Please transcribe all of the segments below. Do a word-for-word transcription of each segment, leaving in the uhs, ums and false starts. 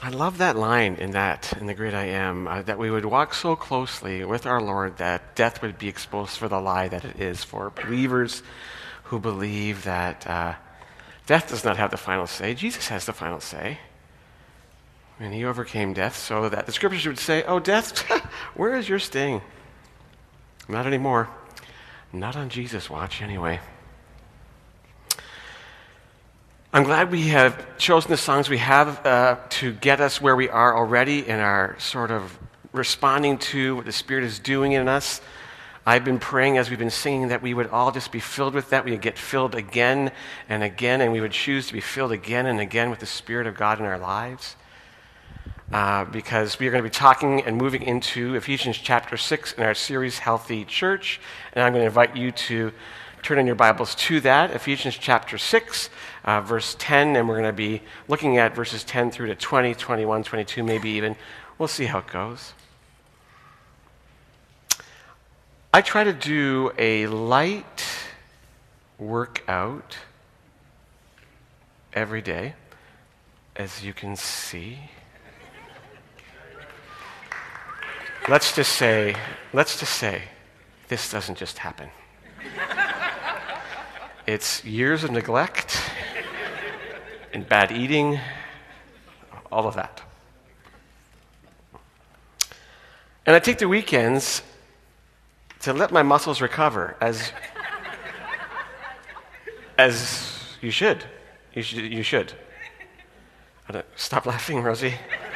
I love that line in that, in the Great I Am, uh, that we would walk so closely with our Lord that death would be exposed for the lie that it is for believers who believe that uh, death does not have the final say. Jesus has the final say. And he overcame death so that the scriptures would say, oh, death, where is your sting? Not anymore. Not on Jesus' watch, anyway. I'm glad we have chosen the songs we have uh, to get us where we are already in our sort of responding to what the Spirit is doing in us. I've been praying as we've been singing that we would all just be filled with that. We would get filled again and again, and we would choose to be filled again and again with the Spirit of God in our lives. Uh, because we are going to be talking and moving into Ephesians chapter six in our series, Healthy Church. And I'm going to invite you to turn in your Bibles to that, Ephesians chapter six, uh, verse ten, and we're going to be looking at verses ten through to twenty, twenty-one, twenty-two, maybe even. We'll see how it goes. I try to do a light workout every day, as you can see. Let's just say, let's just say, this doesn't just happen. It's years of neglect and bad eating, all of that. And I take the weekends to let my muscles recover, as as you should. You should. You should. Stop laughing, Rosie.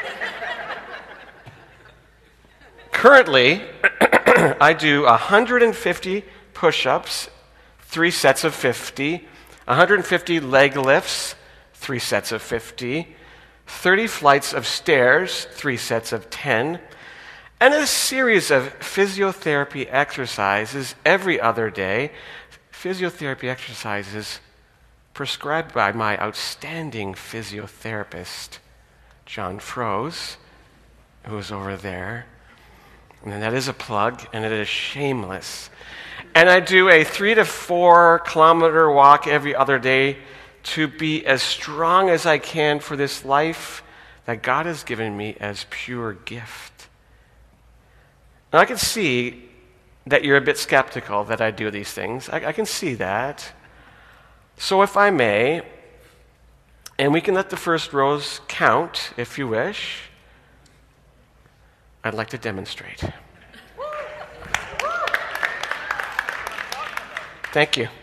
Currently, I do one hundred fifty push-ups, three sets of fifty, one hundred fifty leg lifts, three sets of fifty, thirty flights of stairs, three sets of ten, and a series of physiotherapy exercises every other day. Physiotherapy exercises prescribed by my outstanding physiotherapist, John Froese, who's over there. And that is a plug, and it is shameless. And I do a three to four kilometer walk every other day to be as strong as I can for this life that God has given me as pure gift. Now I can see that you're a bit skeptical that I do these things. I, I can see that. So if I may, and we can let the first rows count if you wish, I'd like to demonstrate. Thank you.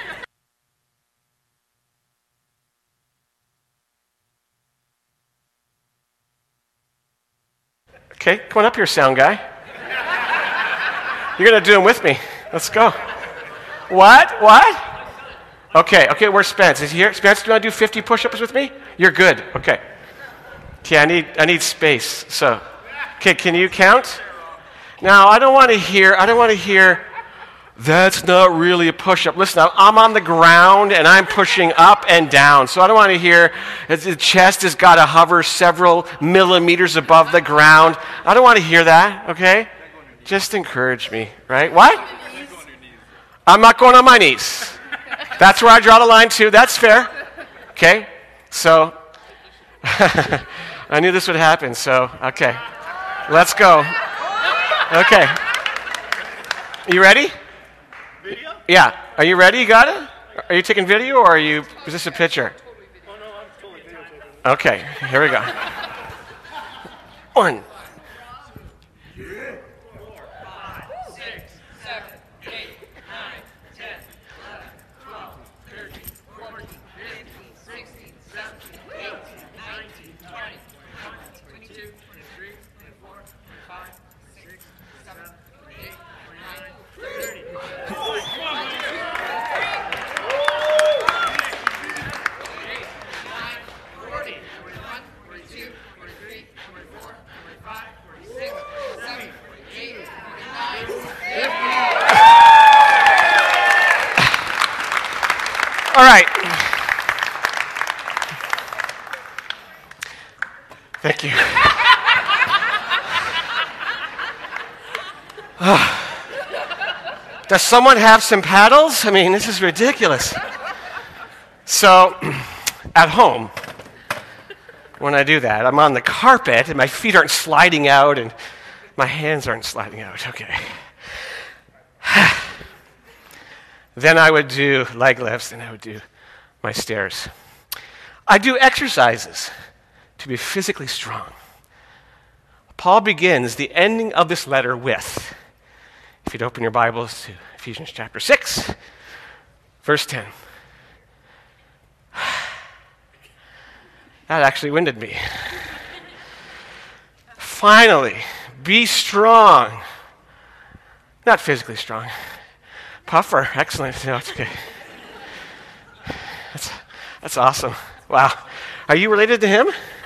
Okay, come on up here, sound guy. You're going to do them with me. Let's go. What? What? Okay, okay, where's Spence? Is he here? Spence, do you want to do fifty push-ups with me? You're good. Okay. Okay, I need I need space. So, okay, can you count? Now, I don't want to hear, I don't want to hear, that's not really a push-up. Listen, I'm on the ground and I'm pushing up and down. So I don't want to hear, the chest has got to hover several millimeters above the ground. I don't want to hear that, okay? Just encourage me, right? What? I'm not going on my knees. That's where I draw the line too. That's fair. Okay? So, I knew this would happen, so, okay. Let's go. Okay. You ready? Video? Yeah. Are you ready? You got it? Are you taking video or are you, is this a picture? Oh, no, I'm totally videotaping. Okay, here we go. One. All right. Thank you. Does someone have some paddles? I mean, this is ridiculous. So, at home, when I do that. I'm on the carpet, and my feet aren't sliding out, and my hands aren't sliding out. Okay. Then I would do leg lifts, and I would do my stairs. I do exercises to be physically strong. Paul begins the ending of this letter with, if you'd open your Bibles to Ephesians chapter six, verse ten. That actually winded me. Finally, be strong. Not physically strong. Puffer, excellent. No, it's okay. That's, that's awesome. Wow. Are you related to him?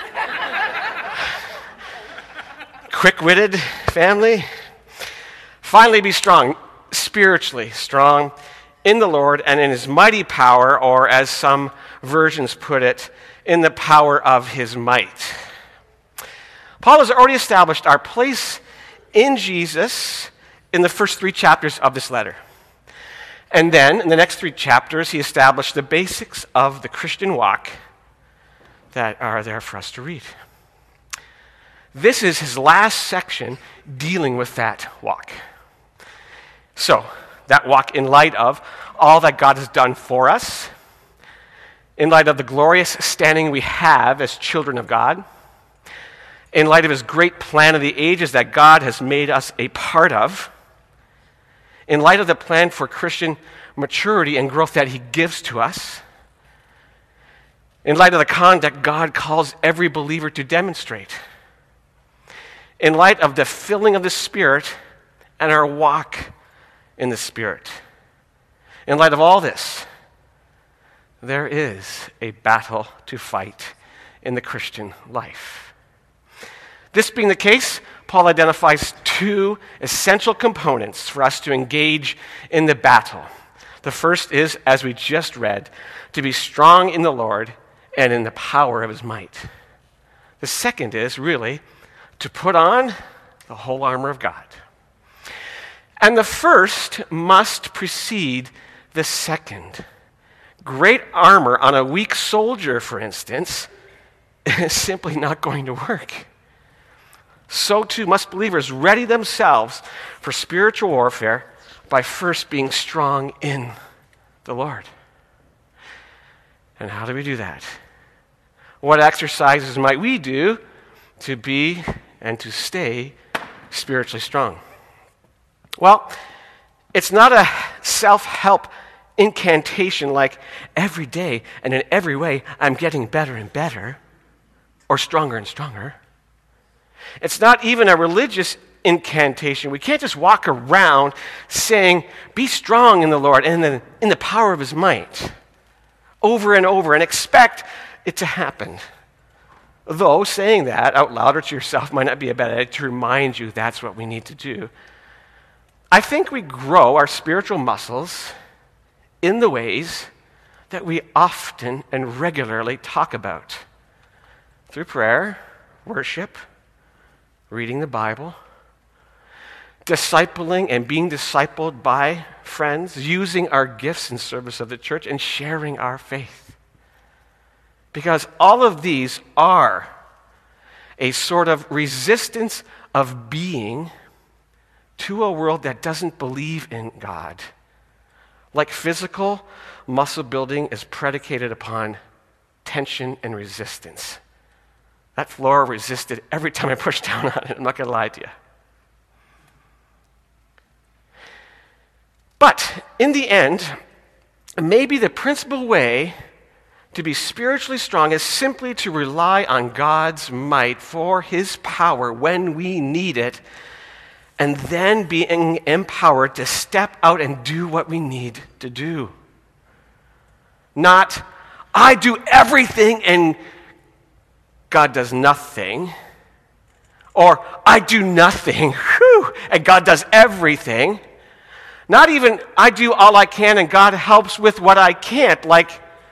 Quick-witted family? Finally, be strong, spiritually strong in the Lord and in his mighty power, or as some versions put it, in the power of his might. Paul has already established our place in Jesus in the first three chapters of this letter. And then, in the next three chapters, he established the basics of the Christian walk that are there for us to read. This is his last section dealing with that walk. So, that walk in light of all that God has done for us, in light of the glorious standing we have as children of God, in light of his great plan of the ages that God has made us a part of, in light of the plan for Christian maturity and growth that he gives to us, in light of the conduct God calls every believer to demonstrate, in light of the filling of the Spirit and our walk in the Spirit. In light of all this, there is a battle to fight in the Christian life. This being the case, Paul identifies two essential components for us to engage in the battle. The first is, as we just read, to be strong in the Lord and in the power of his might. The second is, really, to put on the whole armor of God. And the first must precede the second. Great armor on a weak soldier, for instance, is simply not going to work. So too must believers ready themselves for spiritual warfare by first being strong in the Lord. And how do we do that? What exercises might we do to be and to stay spiritually strong? Well, it's not a self-help incantation like every day and in every way I'm getting better and better or stronger and stronger. It's not even a religious incantation. We can't just walk around saying, be strong in the Lord and in the, in the power of his might over and over and expect it to happen. Though saying that out loud or to yourself might not be a bad idea to remind you that's what we need to do. I think we grow our spiritual muscles in the ways that we often and regularly talk about. Through prayer, worship, reading the Bible, discipling and being discipled by friends, using our gifts in service of the church, and sharing our faith. Because all of these are a sort of resistance of being to a world that doesn't believe in God. Like physical muscle building is predicated upon tension and resistance. That floor resisted every time I pushed down on it. I'm not going to lie to you. But in the end, maybe the principal way to be spiritually strong is simply to rely on God's might for his power when we need it, and then being empowered to step out and do what we need to do. Not, I do everything and God does nothing. Or, I do nothing, whew, and God does everything. Not even, I do all I can and God helps with what I can't, like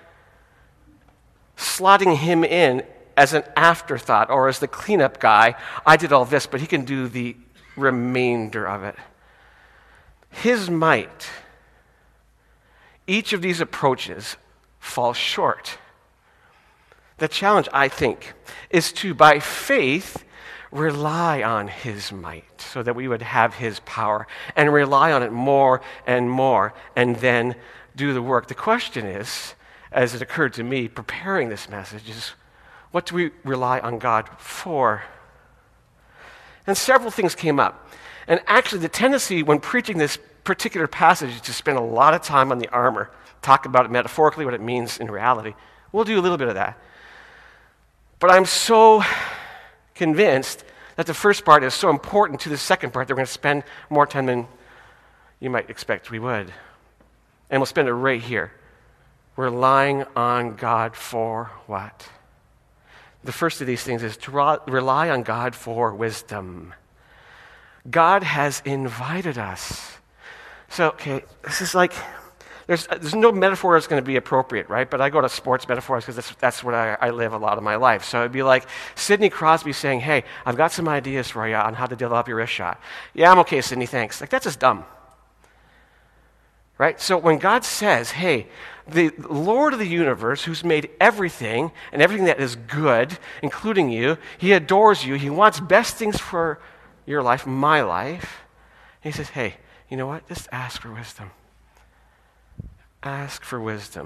slotting him in as an afterthought or as the cleanup guy. I did all this, but he can do the remainder of it. His might, each of these approaches falls short. the challenge, I think, is to, by faith, rely on his might so that we would have his power and rely on it more and more and then do the work. The question is, as it occurred to me preparing this message, is what do we rely on God for? And several things came up. And actually the tendency when preaching this particular passage is to spend a lot of time on the armor, talk about it metaphorically, what it means in reality. We'll do a little bit of that. But I'm so convinced that the first part is so important to the second part that we're going to spend more time than you might expect we would. And we'll spend it right here. Relying on God for what? The first of these things is to rely on God for wisdom. God has invited us. So, okay, this is like, there's there's no metaphor that's going to be appropriate, right? But I go to sports metaphors because that's, that's what I, I live a lot of my life. So it'd be like Sidney Crosby saying, hey, I've got some ideas for you on how to develop your wrist shot. Yeah, I'm okay, Sidney, thanks. Like, that's just dumb. Right? So when God says, hey, the Lord of the universe, who's made everything and everything that is good, including you, he adores you, he wants best things for your life, my life. And he says, hey, you know what? Just ask for wisdom. Ask for wisdom.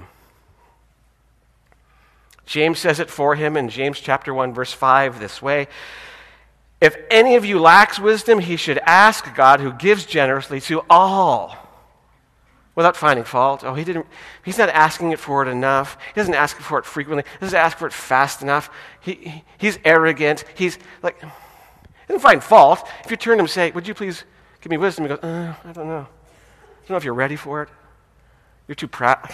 James says it for him in James chapter one, verse five this way. If any of you lacks wisdom, he should ask God, who gives generously to all, without finding fault. Oh, he didn't. He's not asking it for it enough. He doesn't ask for it frequently. He doesn't ask for it fast enough. He, he he's arrogant. He's like, he doesn't find fault. If you turn to him and say, would you please give me wisdom? He goes, uh, I don't know. I don't know if you're ready for it. You're too proud.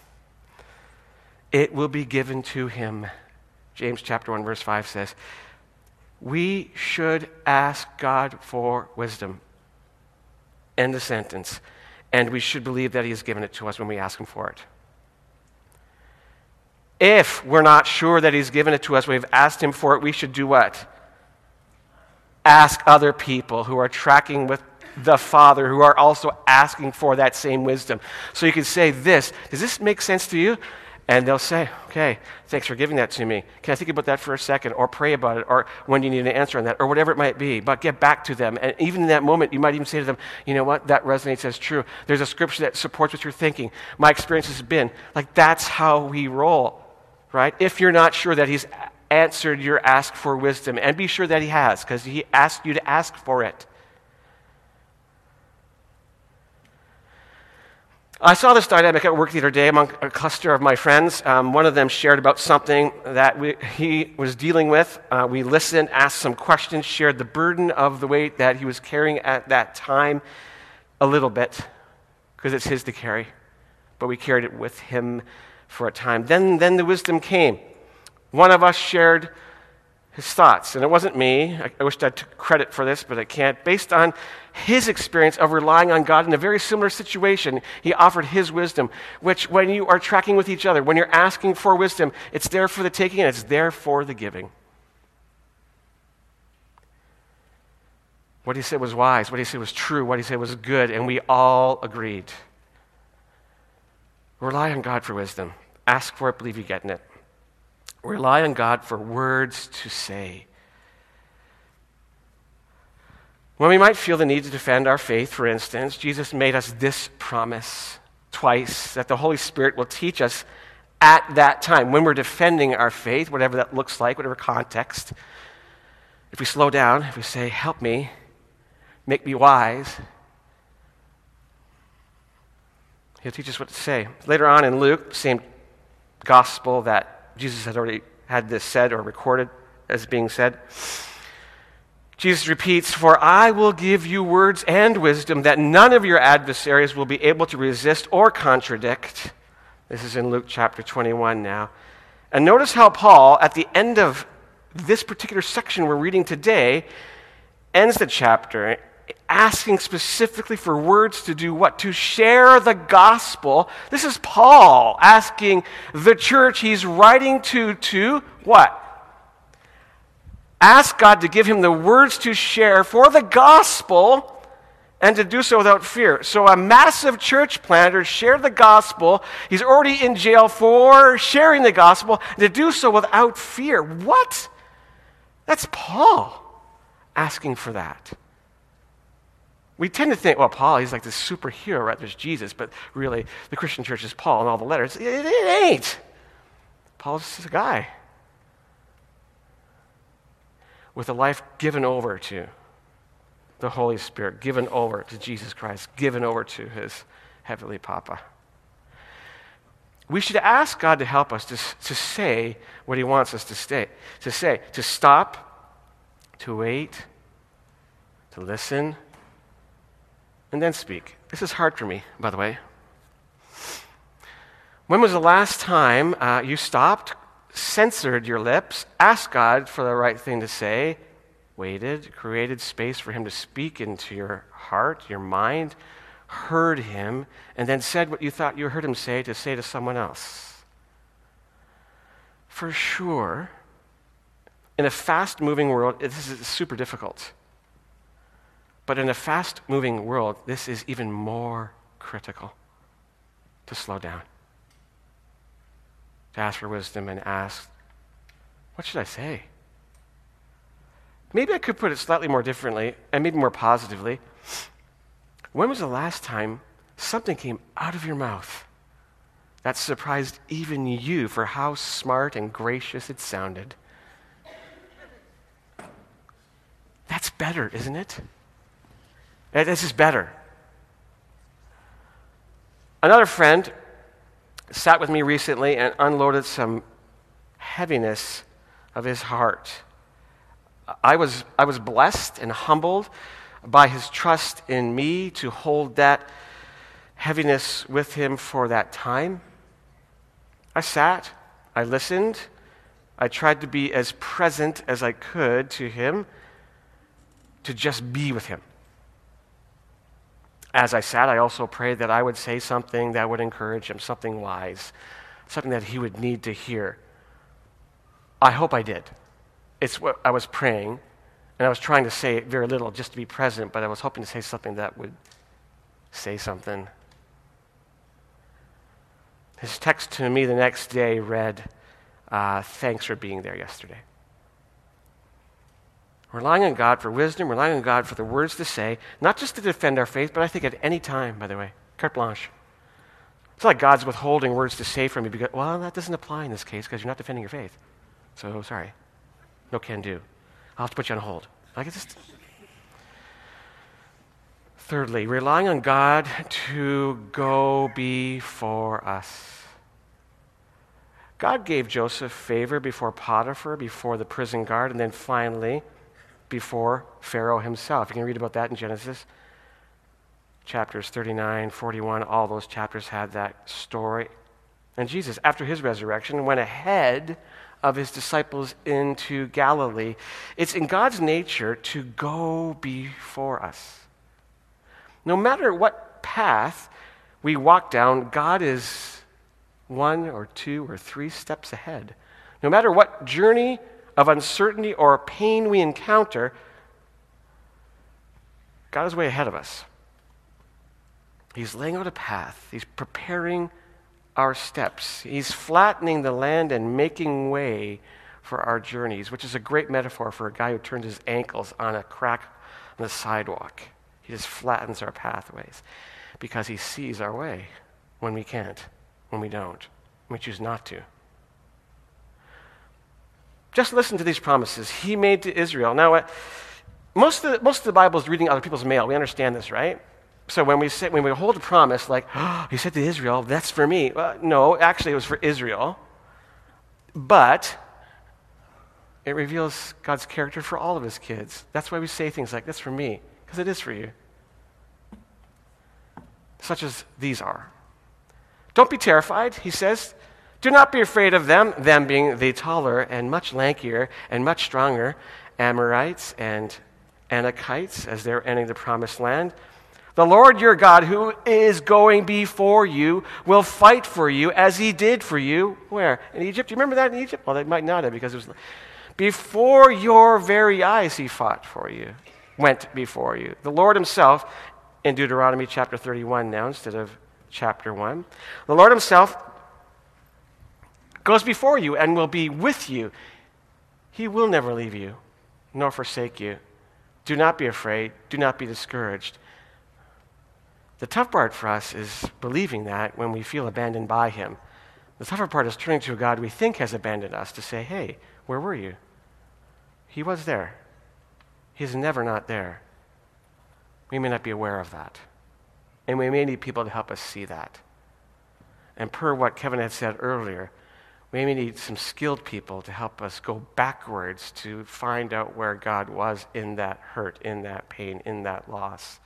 It will be given to him. James chapter one, verse five says, we should ask God for wisdom. End of sentence. And we should believe that he has given it to us when we ask him for it. If we're not sure that he's given it to us, we've asked him for it, we should do what? Ask other people who are tracking with the Father, who are also asking for that same wisdom. So you can say this, does this make sense to you? And they'll say, okay, thanks for giving that to me. Can I think about that for a second? Or pray about it, or when you need an answer on that, or whatever it might be. But get back to them. And even in that moment, you might even say to them, you know what, that resonates as true. There's a scripture that supports what you're thinking. My experience has been, like, that's how we roll, right? If you're not sure that he's answered your ask for wisdom, and be sure that he has, because he asked you to ask for it. I saw this dynamic at work the other day among a cluster of my friends. Um, one of them shared about something that we, he was dealing with. Uh, we listened, asked some questions, shared the burden of the weight that he was carrying at that time a little bit, because it's his to carry. But we carried it with him for a time. Then, then the wisdom came. One of us shared his thoughts, and it wasn't me. I, I wished I took credit for this, but I can't. Based on his experience of relying on God in a very similar situation, he offered his wisdom, which when you are tracking with each other, when you're asking for wisdom, it's there for the taking and it's there for the giving. What he said was wise, what he said was true, what he said was good, and we all agreed. Rely on God for wisdom. Ask for it, believe you're getting it. Rely on God for words to say. When we might feel the need to defend our faith, for instance, Jesus made us this promise twice, that the Holy Spirit will teach us at that time, when we're defending our faith, whatever that looks like, whatever context. If we slow down, if we say, help me, make me wise, he'll teach us what to say. Later on in Luke, same gospel that Jesus had already had this said or recorded as being said, Jesus repeats, for I will give you words and wisdom that none of your adversaries will be able to resist or contradict. This is in Luke chapter twenty-one now. And notice how Paul, at the end of this particular section we're reading today, ends the chapter asking specifically for words to do what? To share the gospel. This is Paul asking the church he's writing to, to what? Ask God to give him the words to share for the gospel and to do so without fear. So a massive church planter shared the gospel. He's already in jail for sharing the gospel, and to do so without fear. What? That's Paul asking for that. We tend to think, well, Paul, he's like this superhero, right? There's Jesus, but really, the Christian church is Paul and all the letters. It, it ain't. Paul's just a guy with a life given over to the Holy Spirit, given over to Jesus Christ, given over to his heavenly Papa. We should ask God to help us to, to say what he wants us to, stay, to say, to stop, to wait, to listen, and then speak. This is hard for me, by the way. When was the last time uh, you stopped, censored your lips, asked God for the right thing to say, waited, created space for him to speak into your heart, your mind, heard him, and then said what you thought you heard him say to say to someone else? For sure, in a fast-moving world, this is super difficult. But in a fast-moving world, this is even more critical, to slow down, to ask for wisdom and ask, what should I say? Maybe I could put it slightly more differently and maybe more positively. When was the last time something came out of your mouth that surprised even you for how smart and gracious it sounded? That's better, isn't it? This is better. Another friend sat with me recently and unloaded some heaviness of his heart. I was, I was blessed and humbled by his trust in me to hold that heaviness with him for that time. I sat, I listened, I tried to be as present as I could to him, to just be with him. As I sat, I also prayed that I would say something that would encourage him, something wise, something that he would need to hear. I hope I did. It's what I was praying, and I was trying to say very little just to be present, but I was hoping to say something that would say something. His text to me the next day read, uh, thanks for being there yesterday. Relying on God for wisdom, relying on God for the words to say, not just to defend our faith, but I think at any time, by the way, carte blanche. It's like God's withholding words to say from me because, well, that doesn't apply in this case because you're not defending your faith. So, sorry. No can do. I'll have to put you on hold. I can just... Thirdly, relying on God to go before us. God gave Joseph favor before Potiphar, before the prison guard, and then finally before Pharaoh himself. You can read about that in Genesis. Chapters thirty-nine, forty-one, all those chapters had that story. And Jesus, after his resurrection, went ahead of his disciples into Galilee. It's in God's nature to go before us. No matter what path we walk down, God is one or two or three steps ahead. No matter what journey of uncertainty or pain we encounter, God is way ahead of us. He's laying out a path. He's preparing our steps. He's flattening the land and making way for our journeys, which is a great metaphor for a guy who turns his ankles on a crack on the sidewalk. He just flattens our pathways because he sees our way when we can't, when we don't, when we choose not to. Just listen to these promises he made to Israel. Now, uh, most of the, most of the Bible is reading other people's mail. We understand this, right? So when we say, when we hold a promise like, oh, he said to Israel, that's for me. Well, no, actually it was for Israel. But it reveals God's character for all of his kids. That's why we say things like, that's for me, because it is for you. Such as these are. Don't be terrified, he says. Do not be afraid of them, them being the taller and much lankier and much stronger Amorites and Anakites as they're entering the promised land. The Lord your God, who is going before you, will fight for you as he did for you. Where? In Egypt? Do you remember that in Egypt? Well, they might not have because it was before your very eyes he fought for you, went before you. The Lord himself in Deuteronomy chapter thirty-one now instead of chapter one. The Lord himself goes before you and will be with you. He will never leave you nor forsake you. Do not be afraid. Do not be discouraged. The tough part for us is believing that when we feel abandoned by him. The tougher part is turning to a God we think has abandoned us to say, hey, where were you? He was there. He's never not there. We may not be aware of that. And we may need people to help us see that. And per what Kevin had said earlier, we may need some skilled people to help us go backwards to find out where God was in that hurt, in that pain, in that loss,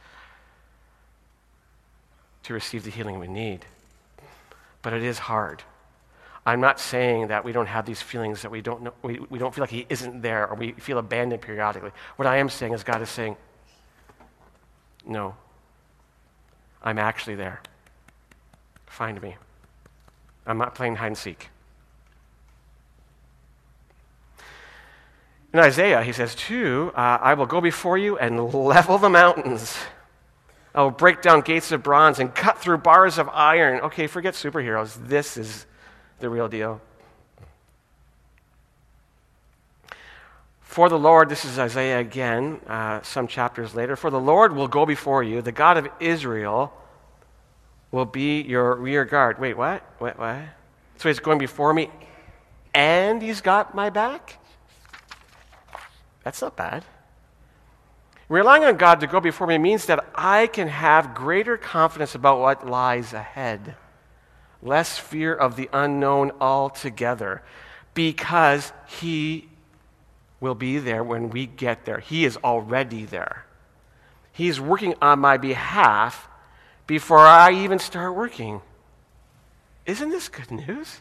to receive the healing we need. But it is hard. I'm not saying that we don't have these feelings, that we don't know, we, we don't feel like he isn't there, or we feel abandoned periodically. What I am saying is God is saying, no, I'm actually there. Find me. I'm not playing hide and seek. In Isaiah, he says, too, uh, I will go before you and level the mountains. I will break down gates of bronze and cut through bars of iron. Okay, forget superheroes. This is the real deal. For the Lord, this is Isaiah again, uh, some chapters later. For the Lord will go before you. The God of Israel will be your rear guard. Wait, what? What? What? So he's going before me and he's got my back? That's not bad. Relying on God to go before me means that I can have greater confidence about what lies ahead, less fear of the unknown altogether, because he will be there when we get there. He is already there. He's working on my behalf before I even start working. Isn't this good news?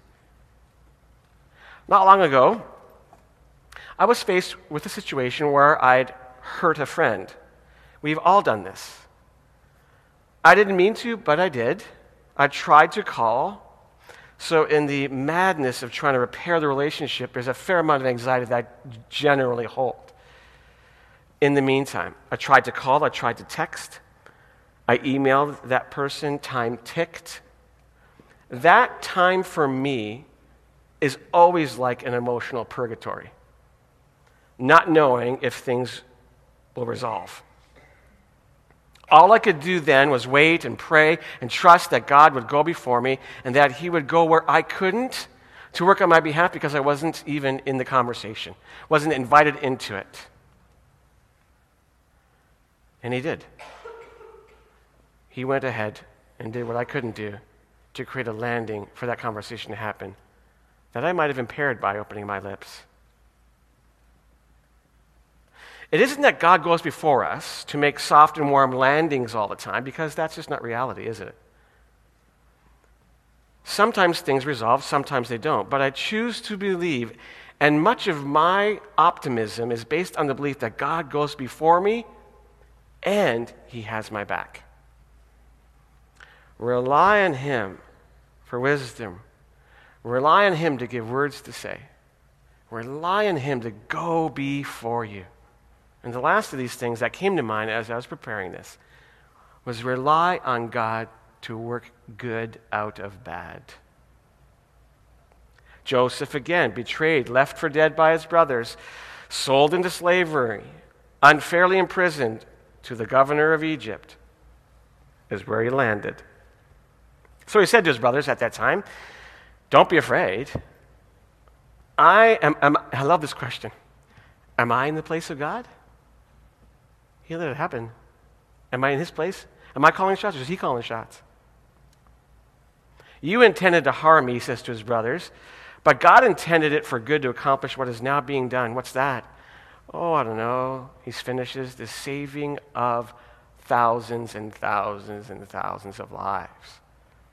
Not long ago, I was faced with a situation where I'd hurt a friend. We've all done this. I didn't mean to, but I did. I tried to call. So in the madness of trying to repair the relationship, there's a fair amount of anxiety that I generally hold. In the meantime, I tried to call, I tried to text, I emailed that person, time ticked. That time for me is always like an emotional purgatory, not knowing if things will resolve. All I could do then was wait and pray and trust that God would go before me and that he would go where I couldn't to work on my behalf because I wasn't even in the conversation, wasn't invited into it. And he did. He went ahead and did what I couldn't do to create a landing for that conversation to happen that I might have impaired by opening my lips. It isn't that God goes before us to make soft and warm landings all the time, because that's just not reality, is it? Sometimes things resolve, sometimes they don't. But I choose to believe, and much of my optimism is based on the belief that God goes before me and he has my back. Rely on him for wisdom. Rely on him to give words to say. Rely on him to go before you. And the last of these things that came to mind as I was preparing this was rely on God to work good out of bad. Joseph, again, betrayed, left for dead by his brothers, sold into slavery, unfairly imprisoned to the governor of Egypt, is where he landed. So he said to his brothers at that time, don't be afraid. I am, am I love this question. Am I in the place of God? He let it happen. Am I in his place? Am I calling shots or is he calling shots? You intended to harm me, he says to his brothers, but God intended it for good to accomplish what is now being done. What's that? Oh, I don't know. He finishes the saving of thousands and thousands and thousands of lives.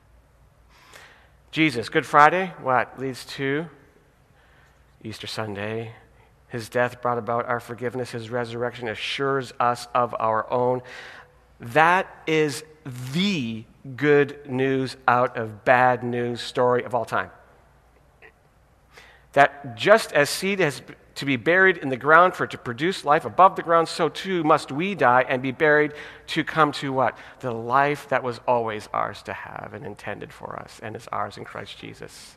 Jesus, Good Friday, what leads to Easter Sunday. His death brought about our forgiveness. His resurrection assures us of our own. That is the good news out of bad news story of all time. That just as seed has to be buried in the ground for it to produce life above the ground, so too must we die and be buried to come to what? The life that was always ours to have and intended for us and is ours in Christ Jesus.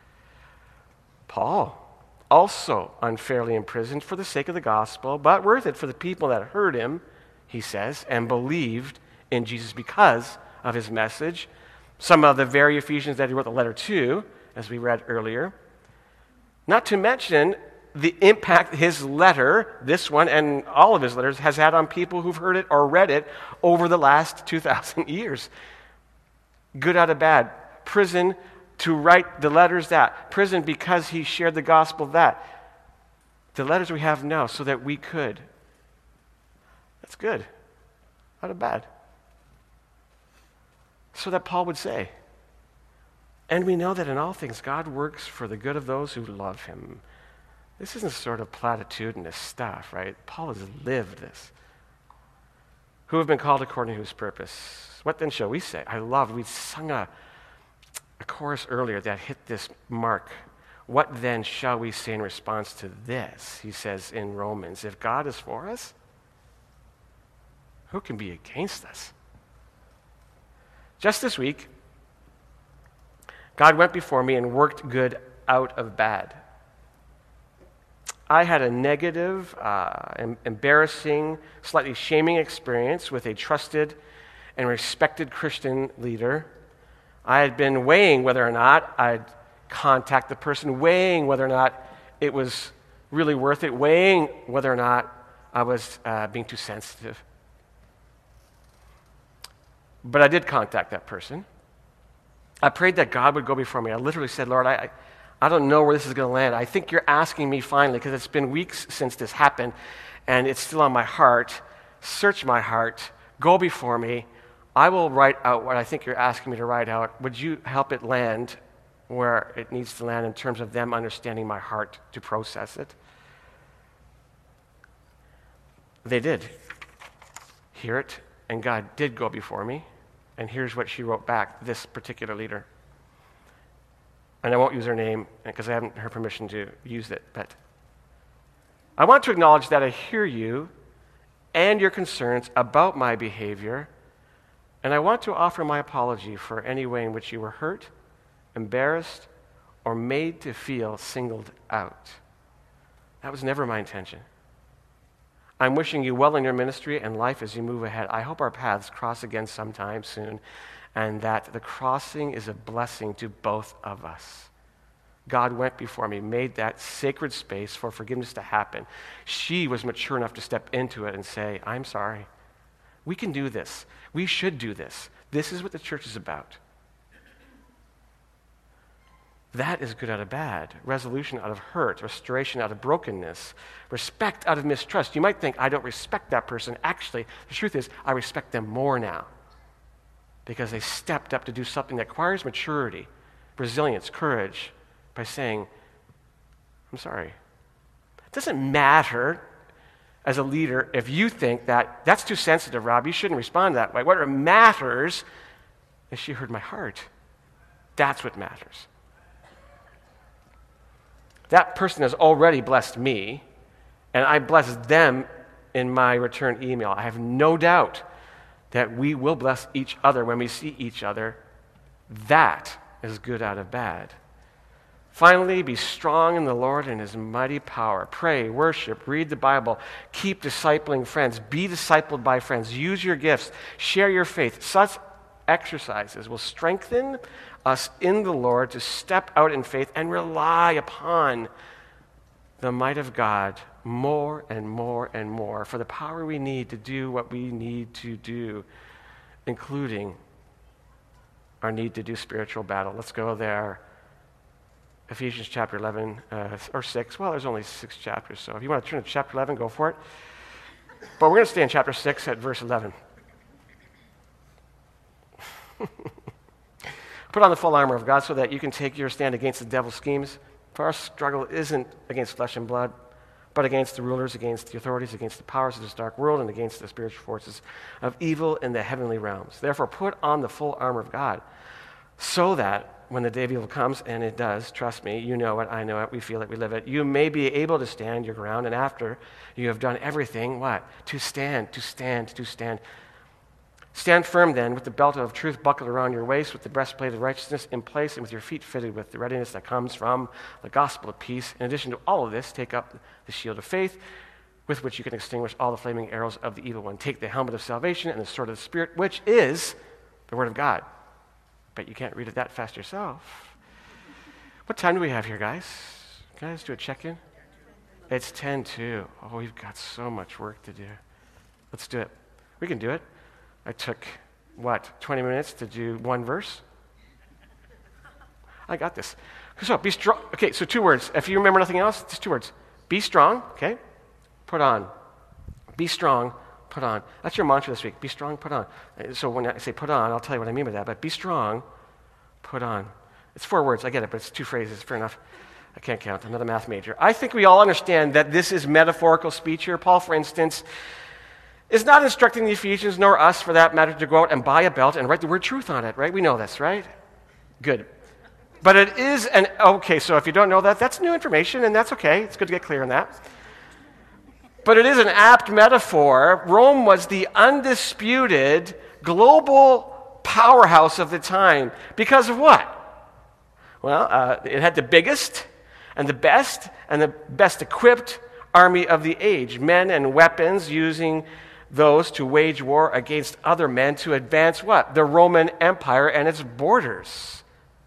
Paul, also unfairly imprisoned for the sake of the gospel, but worth it for the people that heard him, he says, and believed in Jesus because of his message. Some of the very Ephesians that he wrote the letter to, as we read earlier. Not to mention the impact his letter, this one and all of his letters, has had on people who've heard it or read it over the last two thousand years. Good out of bad. Prison to write the letters that. Prison because he shared the gospel that. The letters we have now so that we could. That's good. Out of bad. So that Paul would say, and we know that in all things God works for the good of those who love him. This isn't sort of platitudinous stuff, right? Paul has lived this. Who have been called according to his purpose. What then shall we say? I love, we sung a, a chorus earlier that hit this mark. What then shall we say in response to this? He says in Romans, if God is for us, who can be against us? Just this week, God went before me and worked good out of bad. I had a negative, uh, em- embarrassing, slightly shaming experience with a trusted and respected Christian leader. I had been weighing whether or not I'd contact the person, weighing whether or not it was really worth it, weighing whether or not I was uh, being too sensitive. But I did contact that person. I prayed that God would go before me. I literally said, Lord, I, I, I don't know where this is going to land. I think you're asking me finally, because it's been weeks since this happened, and it's still on my heart. Search my heart. Go before me. I will write out what I think you're asking me to write out. Would you help it land where it needs to land in terms of them understanding my heart to process it? They did hear it, and God did go before me. And here's what she wrote back, this particular leader. And I won't use her name because I haven't her permission to use it, but I want to acknowledge that I hear you and your concerns about my behavior, and I want to offer my apology for any way in which you were hurt, embarrassed, or made to feel singled out. That was never my intention. I'm wishing you well in your ministry and life as you move ahead. I hope our paths cross again sometime soon, and that the crossing is a blessing to both of us. God went before me, made that sacred space for forgiveness to happen. She was mature enough to step into it and say, I'm sorry. We can do this. We should do this. This is what the church is about. That is good out of bad. Resolution out of hurt. Restoration out of brokenness. Respect out of mistrust. You might think, I don't respect that person. Actually, the truth is, I respect them more now because they stepped up to do something that requires maturity, resilience, courage, by saying, I'm sorry. It doesn't matter as a leader if you think that that's too sensitive, Rob. You shouldn't respond that way. What matters is she heard my heart. That's what matters. That person has already blessed me, and I bless them in my return email. I have no doubt that we will bless each other when we see each other. That is good out of bad. Finally, be strong in the Lord and his mighty power. Pray, worship, read the Bible, keep discipling friends, be discipled by friends, use your gifts, share your faith. Such exercises will strengthen us in the Lord to step out in faith and rely upon the might of God more and more and more for the power we need to do what we need to do, including our need to do spiritual battle. Let's go there. Ephesians chapter eleven, uh, or six. Well, there's only six chapters, so if you want to turn to chapter eleven, go for it. But we're going to stay in chapter six at verse eleven. Put on the full armor of God so that you can take your stand against the devil's schemes. For our struggle isn't against flesh and blood, but against the rulers, against the authorities, against the powers of this dark world, and against the spiritual forces of evil in the heavenly realms. Therefore, put on the full armor of God so that when the day of evil comes, and it does, trust me, you know it, I know it, we feel it, we live it, you may be able to stand your ground, and after you have done everything, what? To stand, to stand, to stand. Stand firm then, with the belt of truth buckled around your waist, with the breastplate of righteousness in place, and with your feet fitted with the readiness that comes from the gospel of peace. In addition to all of this, take up the shield of faith, with which you can extinguish all the flaming arrows of the evil one. Take the helmet of salvation and the sword of the Spirit, which is the word of God. But you can't read it that fast yourself. What time do we have here, guys? Can I just do a check-in? It's ten to. Oh, we've got so much work to do. Let's do it. We can do it. I took, what, twenty minutes to do one verse? I got this. So, be strong. Okay, so two words. If you remember nothing else, just two words. Be strong, okay? Put on. Be strong, put on. That's your mantra this week. Be strong, put on. So when I say put on, I'll tell you what I mean by that. But be strong, put on. It's four words. I get it, but it's two phrases. Fair enough. I can't count. I'm not a math major. I think we all understand that this is metaphorical speech here. Paul, for instance, is not instructing the Ephesians, nor us for that matter, to go out and buy a belt and write the word truth on it, right? We know this, right? Good. But it is an, okay, so if you don't know that, that's new information, and that's okay. It's good to get clear on that. But it is an apt metaphor. Rome was the undisputed global powerhouse of the time. Because of what? Well, uh, it had the biggest and the best and the best equipped army of the age. Men and weapons, using those to wage war against other men to advance what? The Roman Empire and its borders.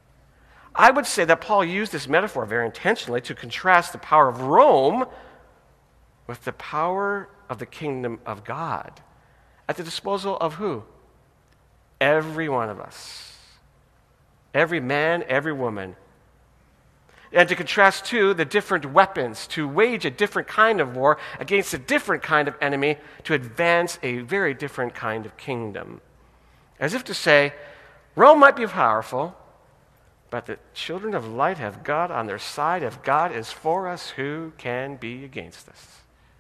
I would say that Paul used this metaphor very intentionally to contrast the power of Rome with the power of the kingdom of God at the disposal of who? Every one of us. Every man, every woman. And to contrast, too, the different weapons to wage a different kind of war against a different kind of enemy to advance a very different kind of kingdom. As if to say, Rome might be powerful, but the children of light have God on their side. If God is for us, who can be against us?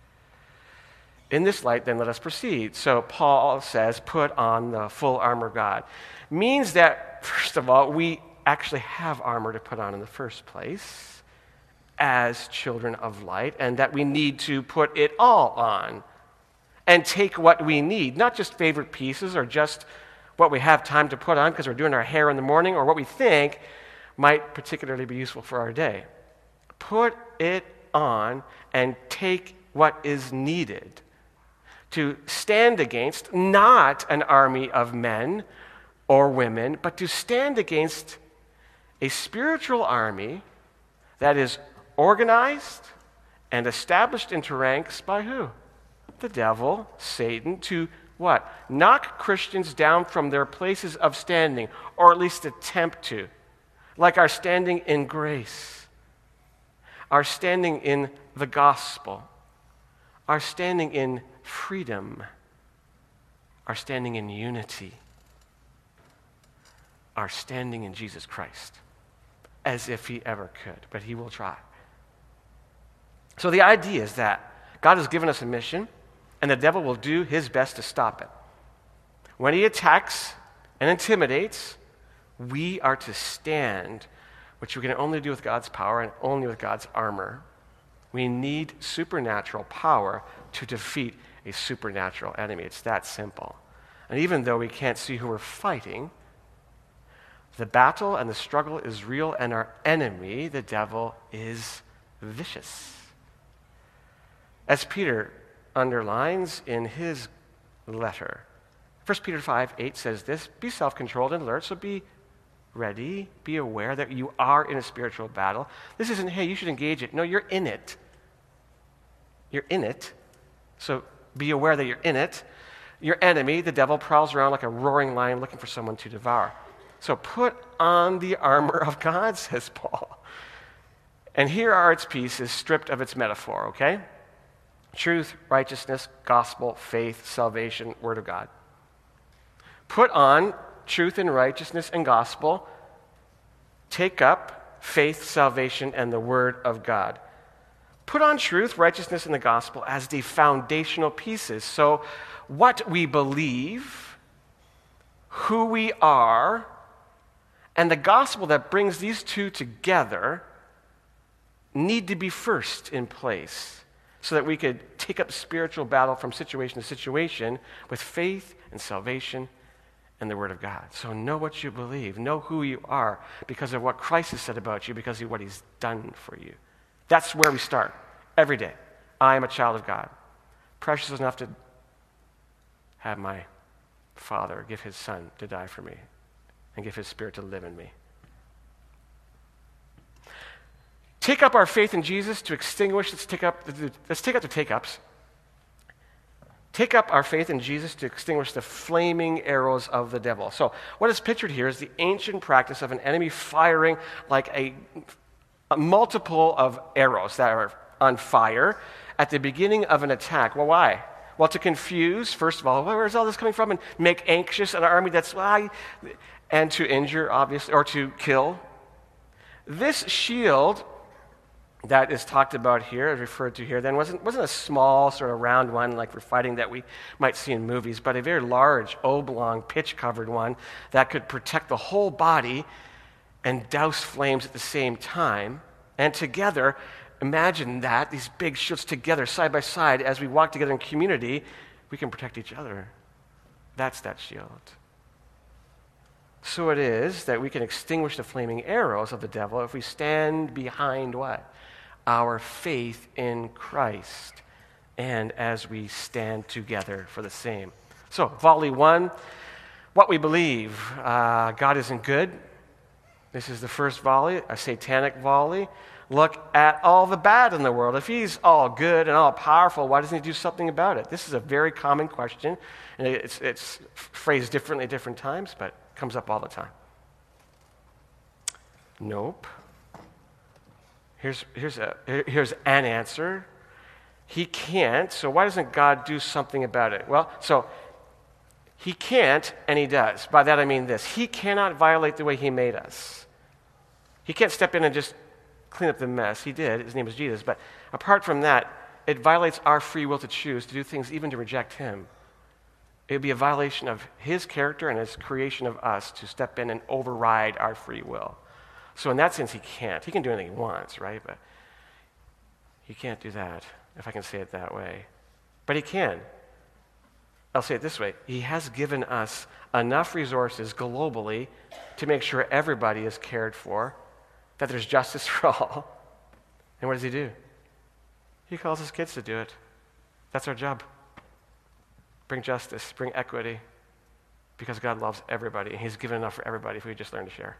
In this light, then, let us proceed. So Paul says, put on the full armor of God. Means that, first of all, we actually have armor to put on in the first place as children of light, and that we need to put it all on and take what we need, not just favorite pieces or just what we have time to put on because we're doing our hair in the morning, or what we think might particularly be useful for our day. Put it on and take what is needed to stand against not an army of men or women, but to stand against a spiritual army that is organized and established into ranks by who? The devil, Satan, to what? Knock Christians down from their places of standing, or at least attempt to. Like our standing in grace, our standing in the gospel, our standing in freedom, our standing in unity, our standing in Jesus Christ, as if he ever could, but he will try. So the idea is that God has given us a mission, and the devil will do his best to stop it. When he attacks and intimidates, we are to stand, which we can only do with God's power and only with God's armor. We need supernatural power to defeat a supernatural enemy. It's that simple. And even though we can't see who we're fighting, the battle and the struggle is real, and our enemy, the devil, is vicious. As Peter underlines in his letter, First Peter five eight says this, be self-controlled and alert, so be ready, be aware that you are in a spiritual battle. This isn't, hey, you should engage it. No, you're in it. You're in it. So be aware that you're in it. Your enemy, the devil, prowls around like a roaring lion looking for someone to devour. So put on the armor of God, says Paul. And here are its pieces stripped of its metaphor, okay? Truth, righteousness, gospel, faith, salvation, word of God. Put on truth and righteousness and gospel. Take up faith, salvation, and the word of God. Put on truth, righteousness, and the gospel as the foundational pieces. So what we believe, who we are, And the gospel that brings these two together need to be first in place so that we could take up spiritual battle from situation to situation with faith and salvation and the Word of God. So know what you believe. Know who you are because of what Christ has said about you, because of what he's done for you. That's where we start every day. I am a child of God. Precious enough to have my Father give his Son to die for me and give his Spirit to live in me. Take up our faith in Jesus to extinguish, let's take up the, let's take up the take-ups. Take up our faith in Jesus to extinguish the flaming arrows of the devil. So what is pictured here is the ancient practice of an enemy firing like a, a multiple of arrows that are on fire at the beginning of an attack. Well, why? Well, to confuse, first of all, where's all this coming from? And make anxious an army that's why, and to injure, obviously, or to kill. This shield that is talked about here, referred to here, then wasn't, wasn't a small sort of round one like for fighting that we might see in movies, but a very large, oblong, pitch-covered one that could protect the whole body and douse flames at the same time. And together, imagine that, these big shields together, side by side, as we walk together in community, we can protect each other. That's that shield. So it is that we can extinguish the flaming arrows of the devil if we stand behind what? Our faith in Christ, and as we stand together for the same. So, volley one, what we believe. Uh, God isn't good. This is the first volley, a satanic volley. Look at all the bad in the world. If he's all good and all powerful, why doesn't he do something about it? This is a very common question, and it's, it's phrased differently at different times, but it comes up all the time. Nope. Here's, here's, a, here's an answer. He can't, so why doesn't God do something about it? Well, so he can't, and he does. By that I mean this. He cannot violate the way he made us. He can't step in and just clean up the mess. He did. His name is Jesus. But apart from that, it violates our free will to choose, to do things, even to reject him. It would be a violation of his character and his creation of us to step in and override our free will. So in that sense, he can't. He can do anything he wants, right? But he can't do that, if I can say it that way. But he can. I'll say it this way. He has given us enough resources globally to make sure everybody is cared for, that there's justice for all. And what does he do? He calls his kids to do it. That's our job. Bring justice, bring equity, because God loves everybody, and he's given enough for everybody if we just learn to share.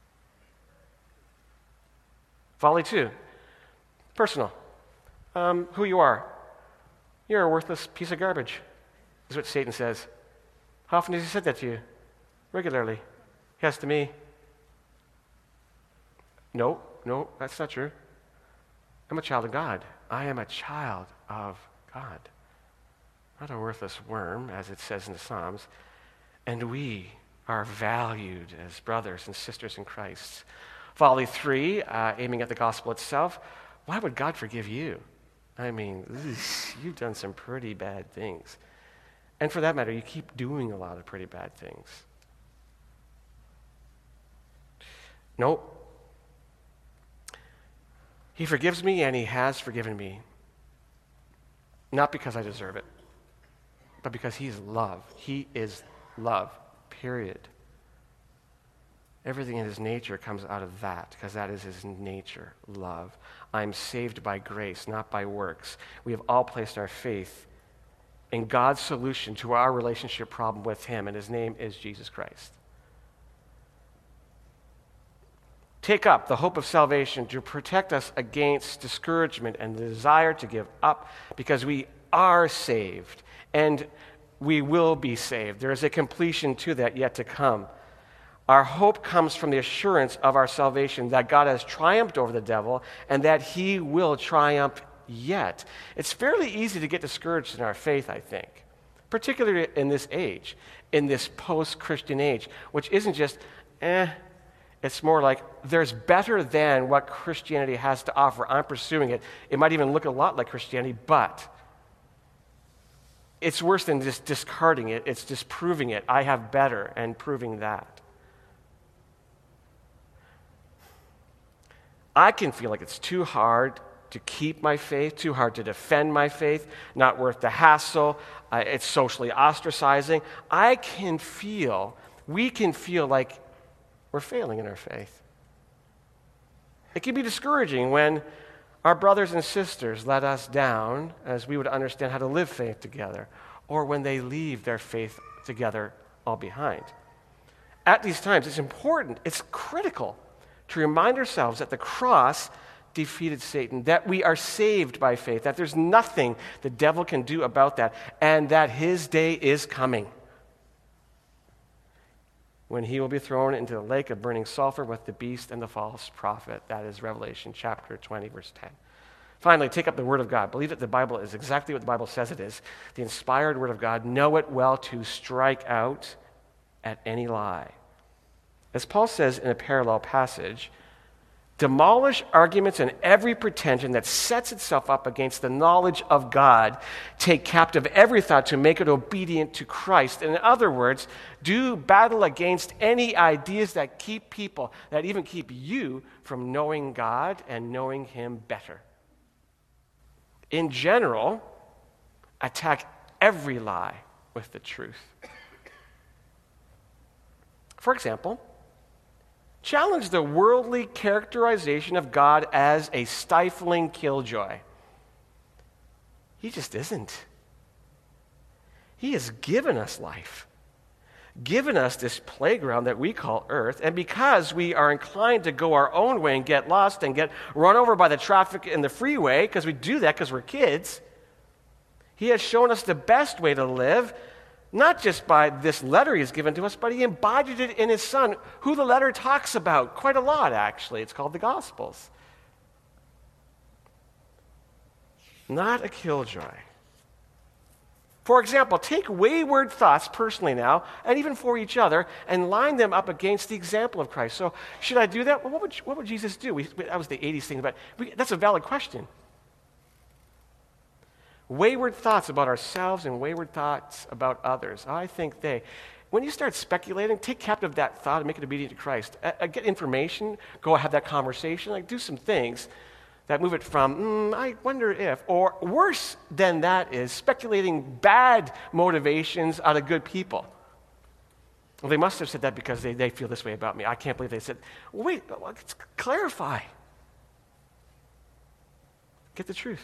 Volley two, personal. Um, who you are. You're a worthless piece of garbage, is what Satan says. How often has he said that to you? Regularly. He has to me. No, no, that's not true. I'm a child of God. I am a child of God. Not a worthless worm, as it says in the Psalms. And we are valued as brothers and sisters in Christ. Volley three, uh, aiming at the gospel itself. Why would God forgive you? I mean, ugh, you've done some pretty bad things. And for that matter, you keep doing a lot of pretty bad things. Nope. He forgives me, and he has forgiven me. Not because I deserve it, but because he's love. He is love, period. Everything in his nature comes out of that, because that is his nature, love. I'm saved by grace, not by works. We have all placed our faith in God's solution to our relationship problem with him, and his name is Jesus Christ. Take up the hope of salvation to protect us against discouragement and the desire to give up, because we are saved, and we will be saved. There is a completion to that yet to come. Our hope comes from the assurance of our salvation, that God has triumphed over the devil and that he will triumph yet. It's fairly easy to get discouraged in our faith, I think, particularly in this age, in this post-Christian age, which isn't just, eh, it's more like there's better than what Christianity has to offer. I'm pursuing it. It might even look a lot like Christianity, but it's worse than just discarding it. It's disproving it. I have better and proving that. I can feel like it's too hard to keep my faith, too hard to defend my faith, not worth the hassle, uh, it's socially ostracizing. I can feel, we can feel like we're failing in our faith. It can be discouraging when our brothers and sisters let us down as we would understand how to live faith together, or when they leave their faith together all behind. At these times, it's important, it's critical to remind ourselves that the cross defeated Satan, that we are saved by faith, that there's nothing the devil can do about that, and that his day is coming when he will be thrown into the lake of burning sulfur with the beast and the false prophet. That is Revelation chapter twenty, verse ten. Finally, take up the Word of God. Believe that the Bible is exactly what the Bible says it is, the inspired Word of God. Know it well to strike out at any lie. As Paul says in a parallel passage, demolish arguments and every pretension that sets itself up against the knowledge of God. Take captive every thought to make it obedient to Christ. In other words, do battle against any ideas that keep people, that even keep you from knowing God and knowing Him better. In general, attack every lie with the truth. For example, challenge the worldly characterization of God as a stifling killjoy. He just isn't. He has given us life, given us this playground that we call earth, and because we are inclined to go our own way and get lost and get run over by the traffic in the freeway, because we do that because we're kids, He has shown us the best way to live, not just by this letter He's given to us, but He embodied it in His Son, who the letter talks about quite a lot, actually. It's called the Gospels. Not a killjoy. For example, take wayward thoughts personally now, and even for each other, and line them up against the example of Christ. So, should I do that? Well, what would, what would Jesus do? We, that was the eighties thing, but we, that's a valid question. Wayward thoughts about ourselves and wayward thoughts about others. I think they, when you start speculating, take captive that thought and make it obedient to Christ. Uh, get information, go have that conversation, like do some things that move it from, mm, I wonder if, or worse than that is speculating bad motivations out of good people. Well, they must have said that because they, they feel this way about me. I can't believe they said, wait, let's clarify. Get the truth.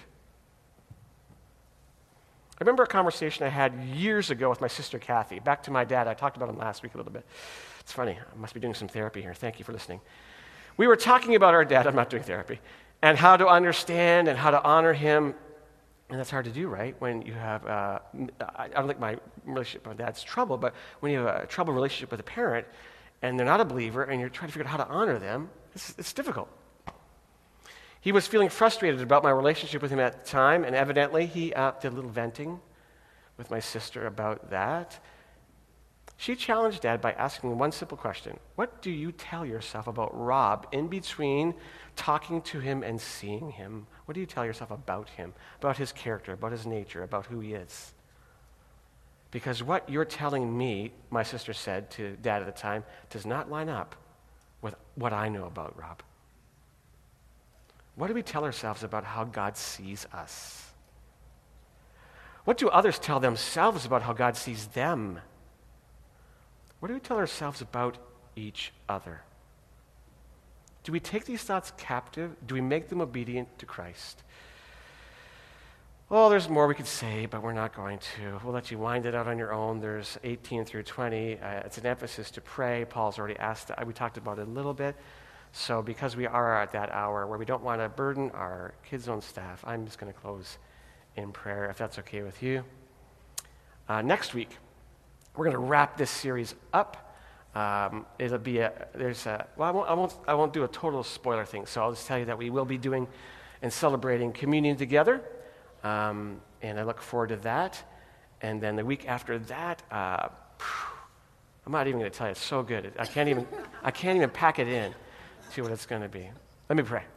I remember a conversation I had years ago with my sister Kathy. Back to my dad. I talked about him last week a little bit. It's funny. I must be doing some therapy here. Thank you for listening. We were talking about our dad. I'm not doing therapy. And how to understand and how to honor him. And that's hard to do, right? When you have, uh, I don't think my relationship with my dad's trouble, but when you have a troubled relationship with a parent and they're not a believer and you're trying to figure out how to honor them, it's, it's difficult. He was feeling frustrated about my relationship with him at the time, and evidently he uh, did a little venting with my sister about that. She challenged Dad by asking one simple question. What do you tell yourself about Rob in between talking to him and seeing him? What do you tell yourself about him, about his character, about his nature, about who he is? Because what you're telling me, my sister said to Dad at the time, does not line up with what I know about Rob. What do we tell ourselves about how God sees us? What do others tell themselves about how God sees them? What do we tell ourselves about each other? Do we take these thoughts captive? Do we make them obedient to Christ? Well, there's more we could say, but we're not going to. We'll let you wind it out on your own. There's eighteen through twenty. Uh, it's an emphasis to pray. Paul's already asked that. We talked about it a little bit. So because we are at that hour where we don't want to burden our Kids Zone staff, I'm just going to close in prayer, if that's okay with you. Uh, next week, we're going to wrap this series up. Um, it'll be a, there's a, well, I won't, I won't, I won't do a total spoiler thing, so I'll just tell you that we will be doing and celebrating communion together, um, and I look forward to that. And then the week after that, uh, I'm not even going to tell you, it's so good. I can't even, I can't even pack it in to what it's going to be. Let me pray.